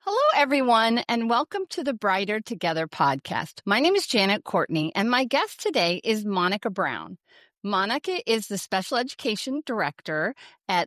Hello, everyone, and welcome to the Brighter Together podcast. My name is Janet Courtney, and my guest today is Monica Brown. Monica is the special education director at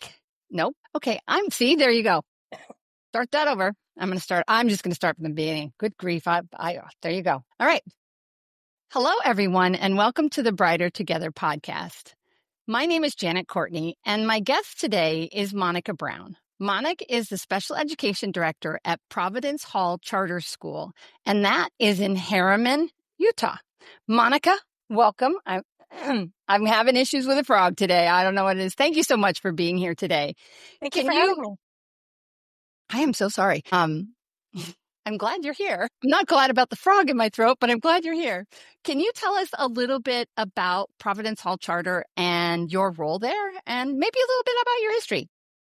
there you go. Start that over. I'm just going to start from the beginning. Good grief. There you go. All right. Hello, everyone, and welcome to the Brighter Together podcast. My name is Janet Courtney, and my guest today is Monica Brown. Monica is the special education director at Providence Hall Charter School, and that is in Harriman, Utah. Monica, welcome. I'm having issues with a frog today. I don't know what it is. Thank you so much for being here today. Thank you for having me. I am so sorry. I'm glad you're here. I'm not glad about the frog in my throat, but I'm glad you're here. Can you tell us a little bit about Providence Hall Charter and your role there, and maybe a little bit about your history?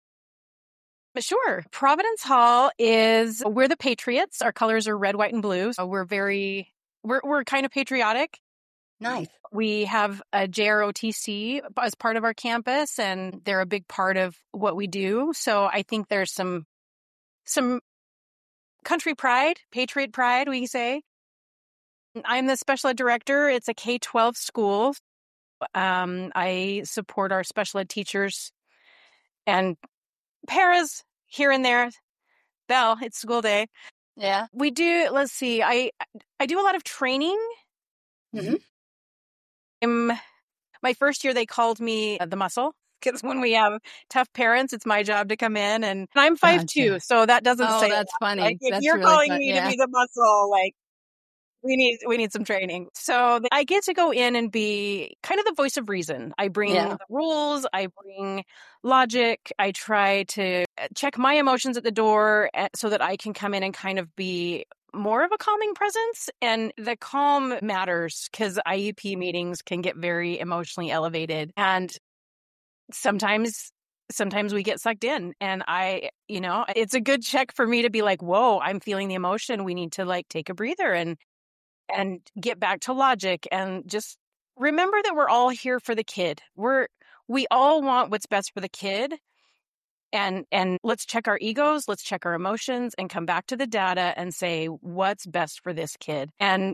Sure. Providence Hall we're the Patriots. Our colors are red, white, and blue. So we're kind of patriotic. Nice. We have a JROTC as part of our campus, and they're a big part of what we do. So I think there's some country pride, patriot pride, we say. I'm the special ed director. It's a K-12 school. I support our special ed teachers and paras here and there. Belle, it's school day. Yeah. We do, let's see, I do a lot of training. Mm-hmm. My first year, they called me the muscle, because when we have tough parents, it's my job to come in, and I'm 5'2", so that doesn't say that's that. funny. Like, if that's you're really calling fun. me to be the muscle, like, we need some training. So I get to go in and be kind of the voice of reason. I bring the rules, I bring logic, I try to check my emotions at the door so that I can come in and kind of be more of a calming presence. And the calm matters because IEP meetings can get very emotionally elevated. And sometimes we get sucked in, and it's a good check for me to be like, whoa, I'm feeling the emotion. We need to take a breather and get back to logic, and just remember that we're all here for the kid. We all want what's best for the kid, and let's check our egos, let's check our emotions, and come back to the data and say what's best for this kid. And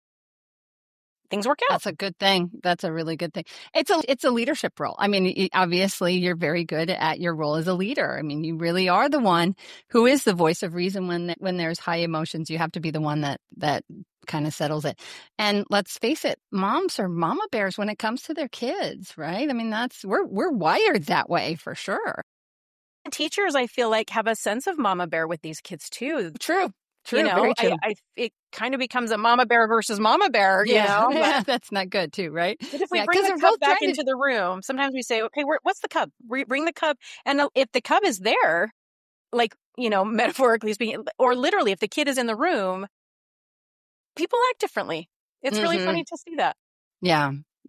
things work out. That's a good thing. That's a really good thing. It's a leadership role. I mean, obviously, you're very good at your role as a leader. I mean, you really are the one who is the voice of reason when there's high emotions. You have to be the one that kind of settles it. And let's face it, moms are mama bears when it comes to their kids, right? I mean, we're wired that way for sure. Teachers, I feel like, have a sense of mama bear with these kids too. True. Very true. It kind of becomes a mama bear versus mama bear, you know? Yeah, that's not good too, right? But if we bring the cub back into the room, sometimes we say, okay, what's the cub? Bring the cub. And if the cub is there, metaphorically speaking, or literally, if the kid is in the room, people act differently. It's really funny to see that. Yeah.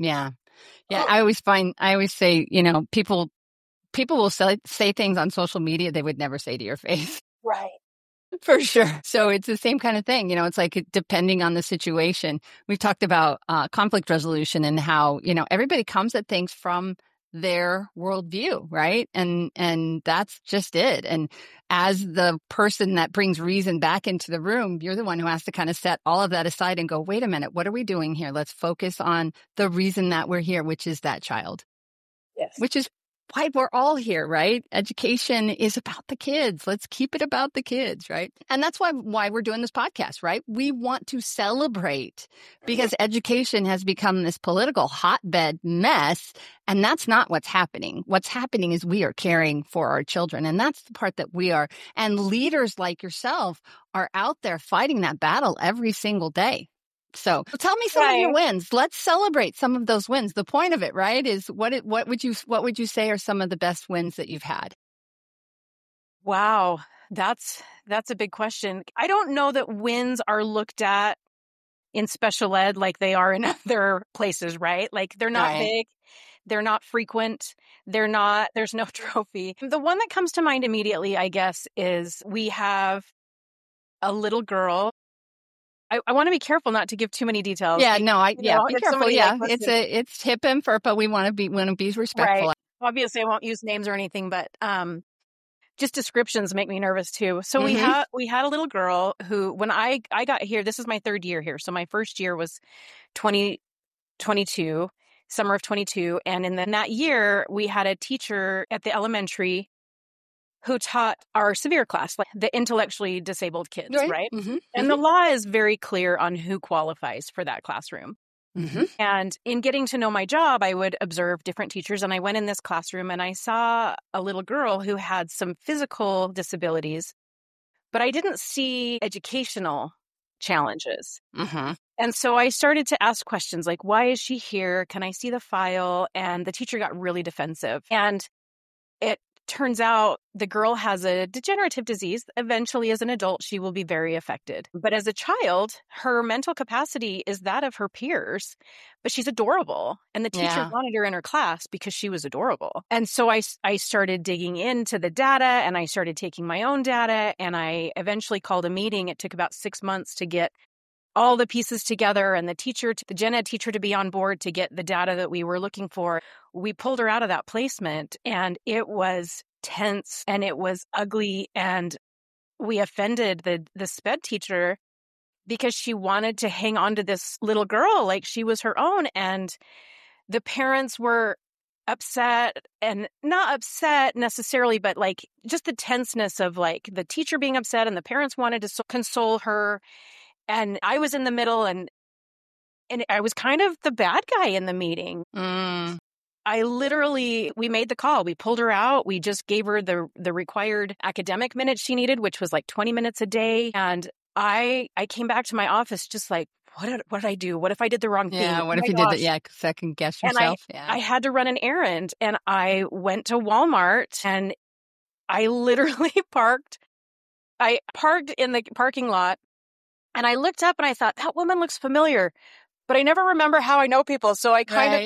I always say, people will say things on social media they would never say to your face. Right. For sure. So it's the same kind of thing. It's like depending on the situation. We've talked about conflict resolution and how, everybody comes at things from their worldview, right? And that's just it. And as the person that brings reason back into the room, you're the one who has to kind of set all of that aside and go, wait a minute, what are we doing here? Let's focus on the reason that we're here, which is that child. Yes. Which is why we're all here, right? Education is about the kids. Let's keep it about the kids, right? And that's why we're doing this podcast, right? We want to celebrate because education has become this political hotbed mess, and that's not what's happening. What's happening is we are caring for our children, and that's the part that we are. And leaders like yourself are out there fighting that battle every single day. So tell me some of your wins. Let's celebrate some of those wins. The point of it, right, is what would you say are some of the best wins that you've had? Wow, that's a big question. I don't know that wins are looked at in special ed like they are in other places, right? Like they're not big, they're not frequent, there's no trophy. The one that comes to mind immediately, I guess, is we have a little girl. I want to be careful not to give too many details. Yeah, be careful. Yeah, it's hip and FERPA. We want to be respectful. Right. Obviously, I won't use names or anything, but just descriptions make me nervous too. So we had a little girl who, when I got here, this is my third year here. So my first year was 2022, summer of 22. And in that year, we had a teacher at the elementary who taught our severe class, like the intellectually disabled kids, right? And the law is very clear on who qualifies for that classroom. And in getting to know my job, I would observe different teachers. And I went in this classroom and I saw a little girl who had some physical disabilities, but I didn't see educational challenges. And so I started to ask questions like, why is she here? Can I see the file? And the teacher got really defensive. And it turns out the girl has a degenerative disease. Eventually, as an adult, she will be very affected. But as a child, her mental capacity is that of her peers, but she's adorable. And the teacher wanted her in her class because she was adorable. And so I started digging into the data, and I started taking my own data, and I eventually called a meeting. It took about 6 months to get all the pieces together and the gen ed teacher to be on board to get the data that we were looking for. We pulled her out of that placement, and it was tense and it was ugly. And we offended the SPED teacher because she wanted to hang on to this little girl like she was her own. And the parents were upset, and not upset necessarily, but like just the tenseness of like the teacher being upset and the parents wanted to console her. And I was in the middle, and I was kind of the bad guy in the meeting. We made the call. We pulled her out. We just gave her the required academic minutes she needed, which was like 20 minutes a day. And I came back to my office just like, what did I do? What if I did the wrong thing? Yeah, what if you did that? Yeah, second guess yourself. And I had to run an errand, and I went to Walmart, and I literally parked in the parking lot. And I looked up and I thought, that woman looks familiar, but I never remember how I know people. So I kind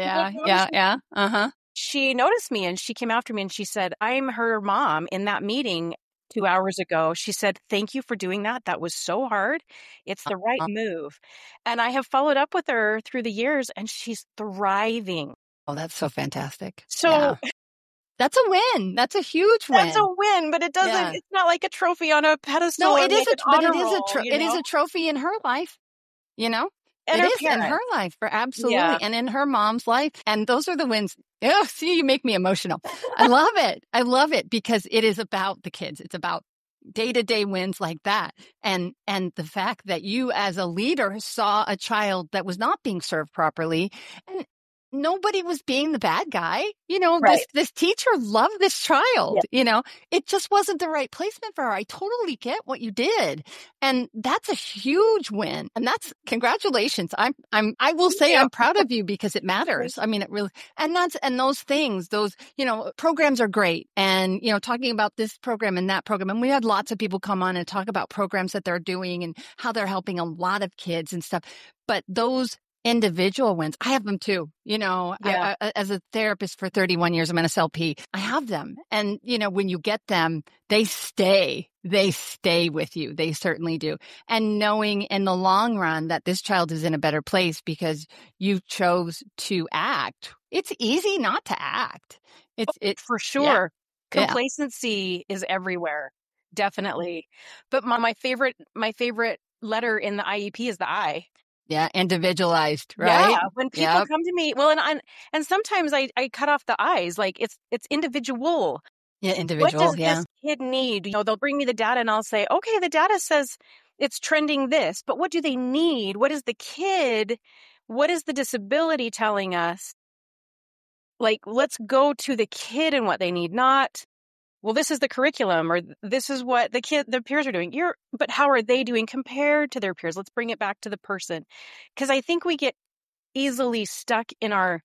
of, She noticed me and she came after me and she said, I'm her mom in that meeting 2 hours ago. She said, thank you for doing that. That was so hard. It's the right move. And I have followed up with her through the years, and she's thriving. Oh, that's so fantastic. So that's a win. That's a huge win. That's a win, but it doesn't, it's not like a trophy on a pedestal. No, it is it is a trophy in her life, you know? And it is in her life, absolutely. And in her mom's life. And those are the wins. Oh, see, you make me emotional. I love it. I love it because it is about the kids. It's about day-to-day wins like that. And the fact that you as a leader saw a child that was not being served properly, and nobody was being the bad guy. You know, this teacher loved this child, you know, it just wasn't the right placement for her. I totally get what you did. And that's a huge win. And that's congratulations. I will say I'm proud of you because it matters. I mean, it really, and those things, you know, programs are great. And, you know, talking about this program and that program. And we had lots of people come on and talk about programs that they're doing and how they're helping a lot of kids and stuff. But those individual wins, I have them too. You know, I, as a therapist for 31 years, I'm an SLP. I have them. And, you know, when you get them, they stay with you. They certainly do. And knowing in the long run that this child is in a better place because you chose to act. It's easy not to act. It's for sure. Yeah. Complacency is everywhere. Definitely. But my favorite letter in the IEP is the I. Yeah, individualized, right? Yeah, when people come to me, well, and sometimes I cut off the I's, like it's individual. Yeah, individual. What does this kid need? You know, they'll bring me the data, and I'll say, okay, the data says it's trending this, but what do they need? What is the kid? What is the disability telling us? Like, let's go to the kid and what they need, not, well, this is the curriculum or this is what the peers are doing. But how are they doing compared to their peers? Let's bring it back to the person. Because I think we get easily stuck in our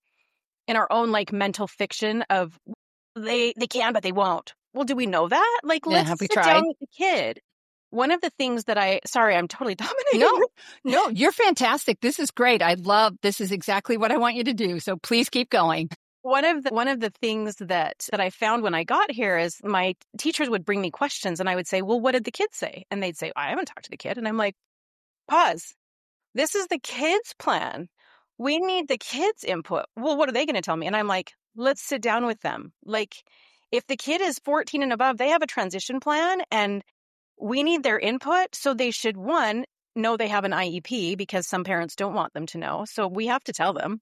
own like mental fiction of they can, but they won't. Well, do we know that? Like, let's sit down with the kid. One of the things that I'm totally dominating. No, you're fantastic. This is great. This is exactly what I want you to do. So please keep going. One of the things that I found when I got here is my teachers would bring me questions and I would say, well, what did the kids say? And they'd say, I haven't talked to the kid. And I'm like, pause. This is the kids' plan. We need the kids' input. Well, what are they going to tell me? And I'm like, let's sit down with them. Like, If the kid is 14 and above, they have a transition plan and we need their input. So they should, one, know they have an IEP because some parents don't want them to know. So we have to tell them.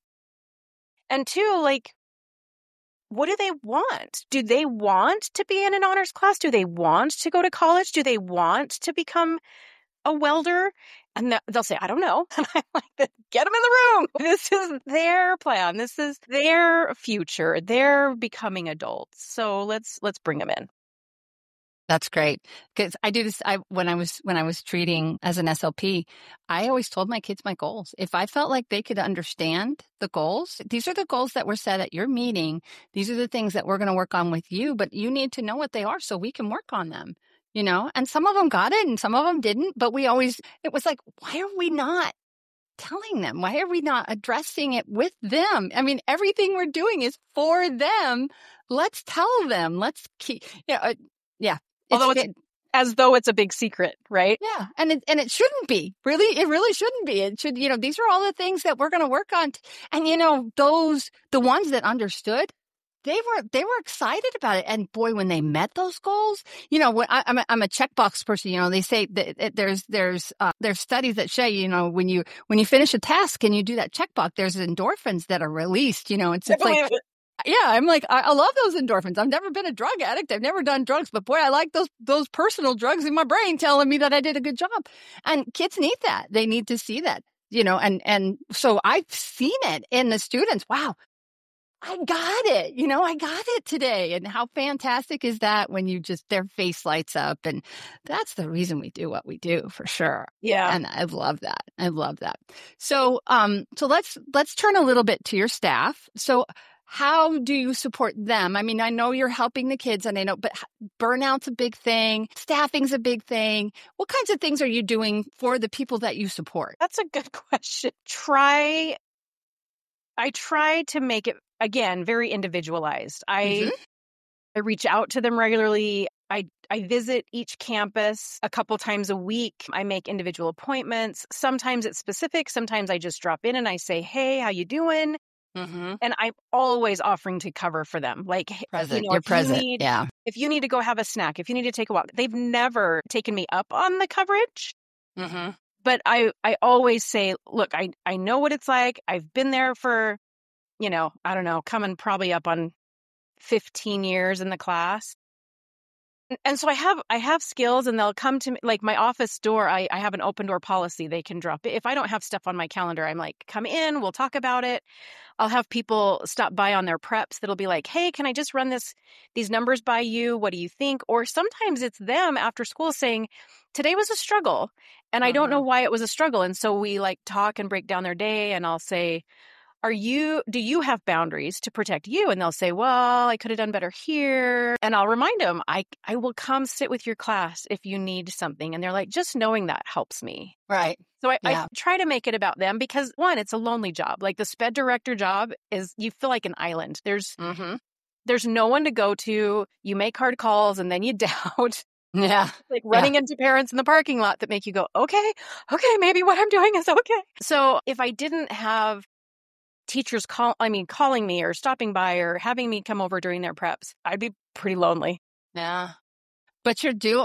And two, like, what do they want? Do they want to be in an honors class? Do they want to go to college? Do they want to become a welder? And they'll say, I don't know. And I'm like, get them in the room. This is their plan. This is their future. They're becoming adults. So let's bring them in. That's great. Because I do this. When I was treating as an SLP, I always told my kids my goals. If I felt like they could understand the goals, these are the goals that were set at your meeting. These are the things that we're going to work on with you, but you need to know what they are so we can work on them, and some of them got it and some of them didn't, but it was like, why are we not telling them? Why are we not addressing it with them? I mean, everything we're doing is for them. Let's tell them. Let's keep, yeah. Although it's as though it's a big secret, right? Yeah. And it shouldn't be. Really, it really shouldn't be. It should, these are all the things that we're going to work on. And, the ones that understood, they were excited about it. And boy, when they met those goals, when I'm a checkbox person, they say that there's studies that show, when you finish a task and you do that checkbox, there's endorphins that are released, it's like, yeah, I'm like, I love those endorphins. I've never been a drug addict. I've never done drugs, but boy, I like those personal drugs in my brain telling me that I did a good job. And kids need that. They need to see that, and so I've seen it in the students. Wow, I got it. I got it today. And how fantastic is that when their face lights up? And that's the reason we do what we do, for sure. Yeah. And I love that. I love that. So, so let's turn a little bit to your staff. So how do you support them? I mean, I know you're helping the kids and I know, but burnout's a big thing. Staffing's a big thing. What kinds of things are you doing for the people that you support? That's a good question. I try to make it, again, very individualized. I reach out to them regularly. I visit each campus a couple times a week. I make individual appointments. Sometimes it's specific. Sometimes I just drop in and I say, hey, how you doing? And I'm always offering to cover for them. Like, present. You're present. If you need to go have a snack, if you need to take a walk, they've never taken me up on the coverage. But I always say, look, I know what it's like. I've been there for, I don't know, coming probably up on 15 years in the class. And so I have skills and they'll come to me, like my office door, I have an open door policy. They can drop it. If I don't have stuff on my calendar, I'm like, come in, we'll talk about it. I'll have people stop by on their preps that'll be like, hey, can I just run these numbers by you? What do you think? Or sometimes it's them after school saying, today was a struggle and I don't know why it was a struggle. And so we like talk and break down their day and I'll say, do you have boundaries to protect you? And they'll say, well, I could have done better here. And I'll remind them, I will come sit with your class if you need something. And they're like, just knowing that helps me. Right. So I try to make it about them because one, it's a lonely job. Like the SPED director job is, you feel like an island. There's no one to go to. You make hard calls and then you doubt. Yeah. Like running into parents in the parking lot that make you go, okay, maybe what I'm doing is okay. So if I didn't have teachers calling me or stopping by or having me come over during their preps, I'd be pretty lonely. Yeah. But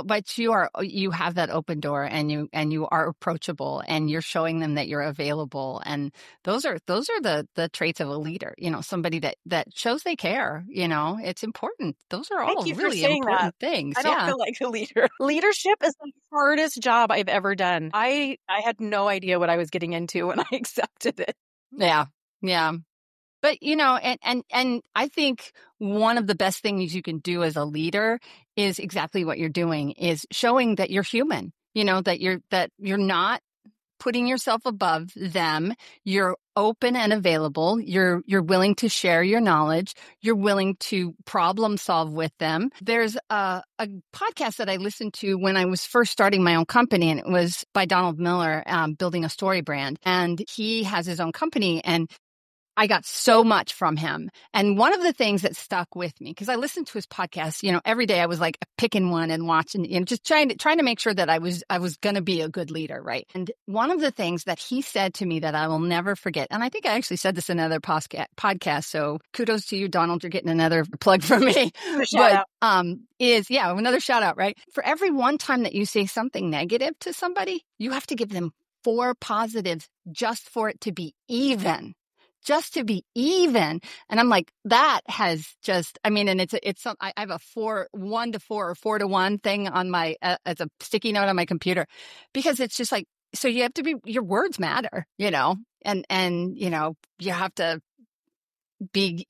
you have that open door and you are approachable and you're showing them that you're available. And those are the traits of a leader, somebody that shows they care, it's important. Those are all really important things. I don't feel like a leader. Leadership is the hardest job I've ever done. I had no idea what I was getting into when I accepted it. Yeah. Yeah. But, and I think one of the best things you can do as a leader is exactly what you're doing, is showing that you're human, that you're not putting yourself above them. You're open and available. You're willing to share your knowledge. You're willing to problem solve with them. There's a podcast that I listened to when I was first starting my own company, and it was by Donald Miller, Building a Story Brand. And he has his own company, and I got so much from him. And one of the things that stuck with me, because I listened to his podcast, every day I was like picking one and watching, just trying to make sure that I was going to be a good leader. Right. And one of the things that he said to me that I will never forget, and I think I actually said this in another podcast. So kudos to you, Donald. You're getting another plug from me. Shout out. Another shout out, right? For every one time that you say something negative to somebody, you have to give them 4 positives just for it to be even. Just to be even. And I'm like, that has just, and I have a 1 to 4 or 4 to 1 thing on my, as a sticky note on my computer, because it's just like, so you have to be, your words matter, and, you have to be,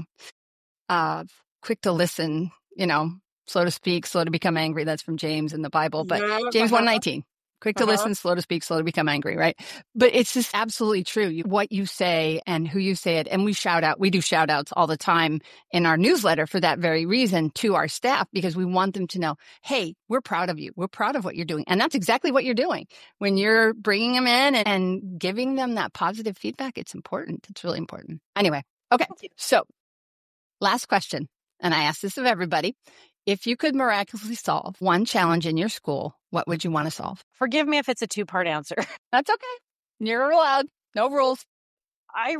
quick to listen, slow to speak, slow to become angry. That's from James in the Bible, but James 1:19. Quick to listen, slow to speak, slow to become angry, right? But it's just absolutely true. What you say and who you say it. And we do shout outs all the time in our newsletter for that very reason to our staff, because we want them to know, hey, we're proud of you. We're proud of what you're doing. And that's exactly what you're doing. When you're bringing them in and giving them that positive feedback, it's important. It's really important. Anyway. Okay. So last question. And I ask this of everybody. If you could miraculously solve one challenge in your school, what would you want to solve? Forgive me if it's a 2-part answer. That's okay. You're allowed. No rules. I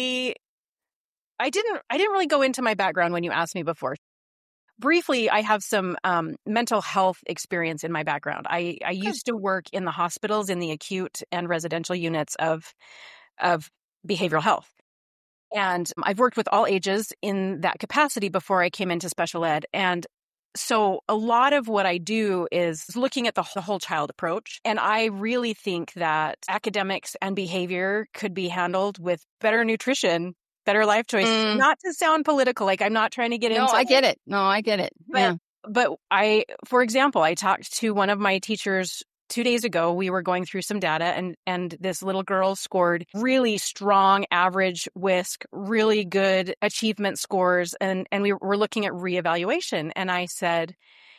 didn't really go into my background when you asked me before. Briefly, I have some mental health experience in my background. I used to work in the hospitals in the acute and residential units of behavioral health. And I've worked with all ages in that capacity before I came into special ed. And so a lot of what I do is looking at the whole child approach. And I really think that academics and behavior could be handled with better nutrition, better life choices. Not to sound political, like I'm not trying to get into I get it. No, I get it. But for example, I talked to one of my teachers 2 days ago. We were going through some data, and this little girl scored really strong average WISC, really good achievement scores, and we were looking at reevaluation. And I said,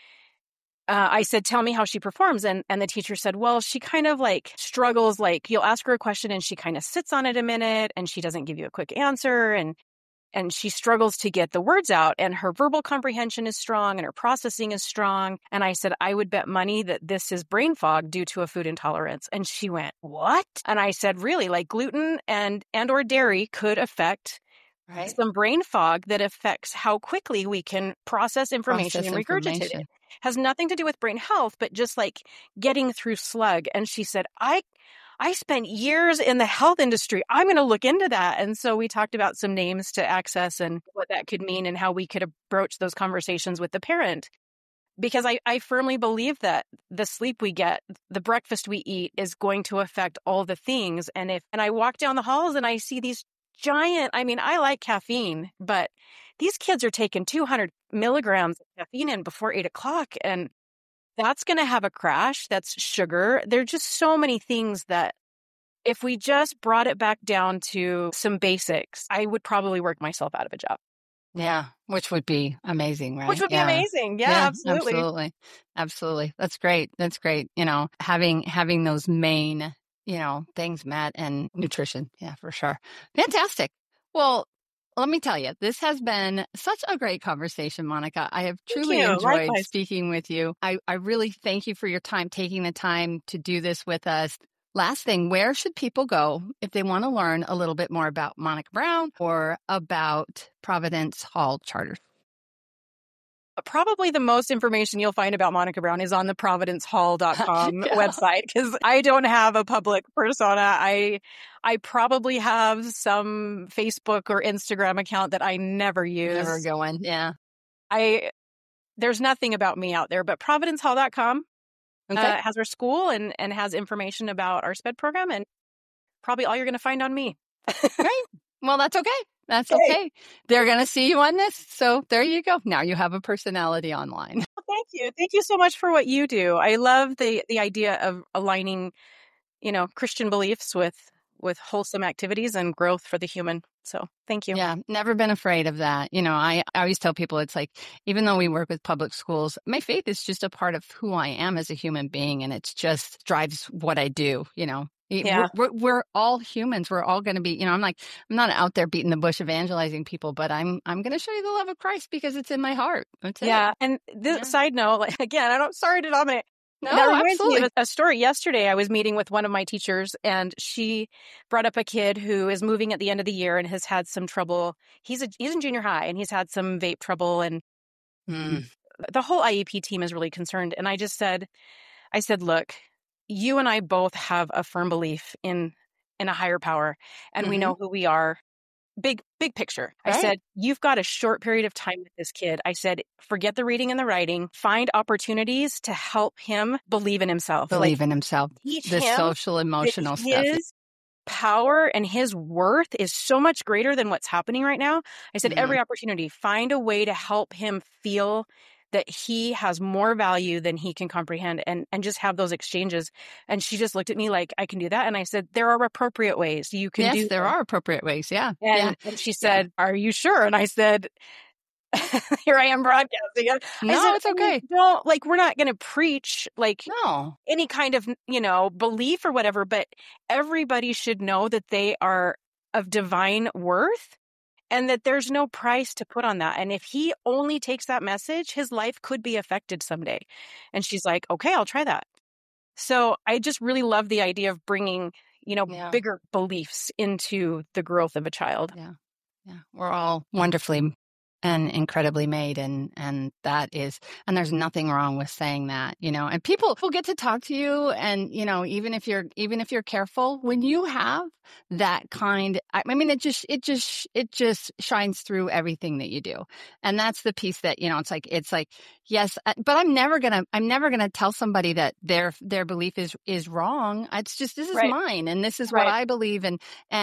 tell me how she performs. And the teacher said, well, she kind of like struggles, like you'll ask her a question and she kind of sits on it a minute and she doesn't give you a quick answer. And she struggles to get the words out, and her verbal comprehension is strong and her processing is strong. And I said, I would bet money that this is brain fog due to a food intolerance. And she went, what? And I said, really, like gluten and or dairy could affect some brain fog that affects how quickly we can process information and regurgitate it. Has nothing to do with brain health, but just like getting through slug. And she said, I spent years in the health industry. I'm going to look into that. And so we talked about some names to access and what that could mean and how we could approach those conversations with the parent. Because I firmly believe that the sleep we get, the breakfast we eat is going to affect all the things. And I walk down the halls and I see these giant, I like caffeine, but these kids are taking 200 milligrams of caffeine in before 8 o'clock. And that's going to have a crash. That's sugar. There are just so many things that if we just brought it back down to some basics, I would probably work myself out of a job. Yeah, which would be amazing, right? Which would be amazing. Yeah, absolutely. Absolutely. That's great. Having those main, things met, and nutrition. Yeah, for sure. Fantastic. Well, let me tell you, this has been such a great conversation, Monica. I have truly enjoyed speaking with you. I really thank you for your time, taking the time to do this with us. Last thing, where should people go if they want to learn a little bit more about Monica Brown or about Providence Hall Charter? Probably the most information you'll find about Monica Brown is on the providencehall.com website, because I don't have a public persona. I probably have some Facebook or Instagram account that I never use. Never going, yeah. There's nothing about me out there, but providencehall.com has our school and has information about our SPED program, and probably all you're going to find on me. Great. Well, that's okay. That's okay. They're going to see you on this. So there you go. Now you have a personality online. Well, thank you. Thank you so much for what you do. I love the idea of aligning, Christian beliefs with wholesome activities and growth for the human. So thank you. Yeah, never been afraid of that. I always tell people, it's like, even though we work with public schools, my faith is just a part of who I am as a human being. And it just drives what I do, Yeah. We're all humans. We're all going to be, I'm not out there beating the bush evangelizing people, but I'm going to show you the love of Christ because it's in my heart. That's Yeah. it. And side note, again, sorry to dominate. No, that reminds absolutely. me of a story. Yesterday, I was meeting with one of my teachers, and she brought up a kid who is moving at the end of the year and has had some trouble. He's in junior high, and he's had some vape trouble, and the whole IEP team is really concerned. And I said, look, you and I both have a firm belief in a higher power, and we know who we are. Big picture. Right. I said, you've got a short period of time with this kid. I said, forget the reading and the writing, find opportunities to help him believe in himself. Believe in himself. Teach the him social, emotional stuff. His power and his worth is so much greater than what's happening right now. I said, every opportunity, find a way to help him feel that he has more value than he can comprehend, and just have those exchanges. And she just looked at me like, I can do that. And I said, there are appropriate ways you can do that. Yes, there are appropriate ways. Yeah. And she said, are you sure? And I said, here I am broadcasting. No, it's okay. We're not going to preach any kind of, belief or whatever, but everybody should know that they are of divine worth. And that there's no price to put on that. And if he only takes that message, his life could be affected someday. And she's like, okay, I'll try that. So I just really love the idea of bringing, bigger beliefs into the growth of a child. Yeah. Yeah. We're all wonderfully and incredibly made. And there's nothing wrong with saying that, and people will get to talk to you. And, even if you're careful, when you have that kind, it just shines through everything that you do. And that's the piece that, it's like, yes, but I'm never going to tell somebody that their belief is wrong. It's just, this is mine. And this is what I believe. And,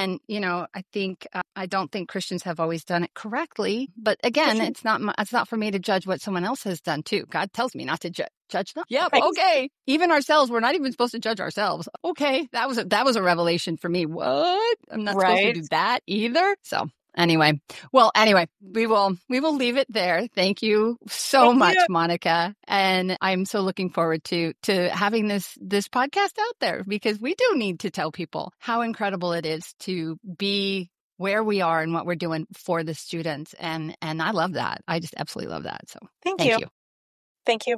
I think, I don't think Christians have always done it correctly, but again, it's not for me to judge what someone else has done too. God tells me not to judge them. Yep. Right. Okay. Even ourselves, we're not even supposed to judge ourselves. Okay. That was a revelation for me. What? I'm not supposed to do that either. So anyway, we will leave it there. Thank you so much, Monica. And I'm so looking forward to having this podcast out there, because we do need to tell people how incredible it is to be where we are and what we're doing for the students. And I love that. I just absolutely love that. So thank you. Thank you.